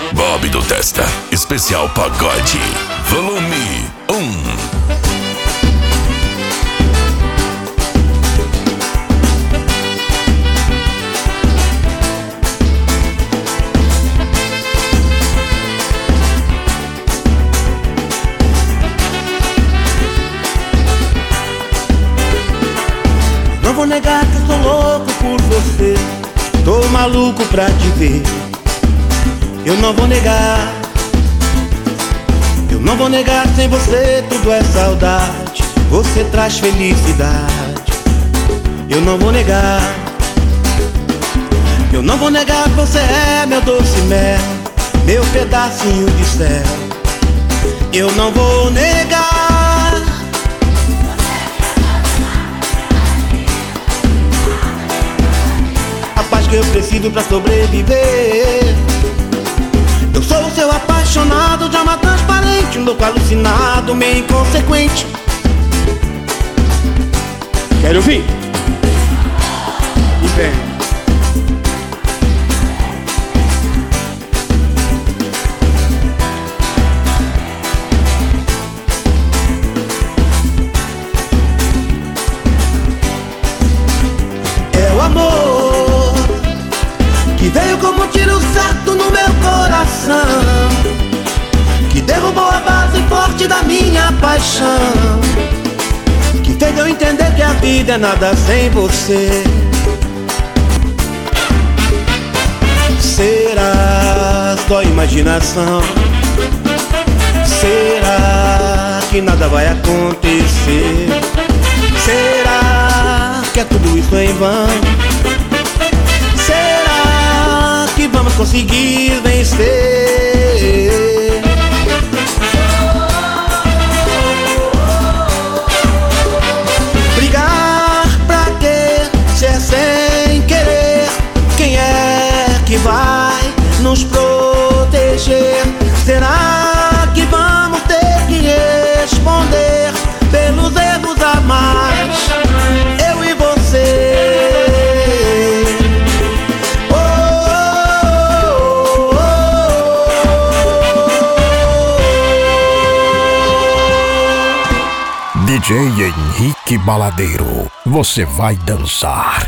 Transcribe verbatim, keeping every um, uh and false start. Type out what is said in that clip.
Bob do Testa, especial pagode, volume um. Não vou negar que sou louco por você, tô maluco pra te ver. Eu não vou negar, eu não vou negar, sem você tudo é saudade, você traz felicidade. Eu não vou negar, eu não vou negar que você é meu doce mel, meu pedacinho de céu. Eu não vou negar a paz que eu preciso pra sobreviver. Eu sou o seu apaixonado de alma transparente, um louco alucinado, meio inconsequente. Quero ouvir? E vem. É o amor que veio como um tiro certo no meu coração, que derrubou a base forte da minha paixão, que fez eu entender que a vida é nada sem você. Será só imaginação? Será que nada vai acontecer? Será que é tudo isso em vão? Será que vamos conseguir vencer? Brigar pra quê? Se é sem querer, quem é que vai nos proteger? Será que vamos ter que responder pelos erros a mais? Eu e você. D J Henrique Baladeiro, você vai dançar.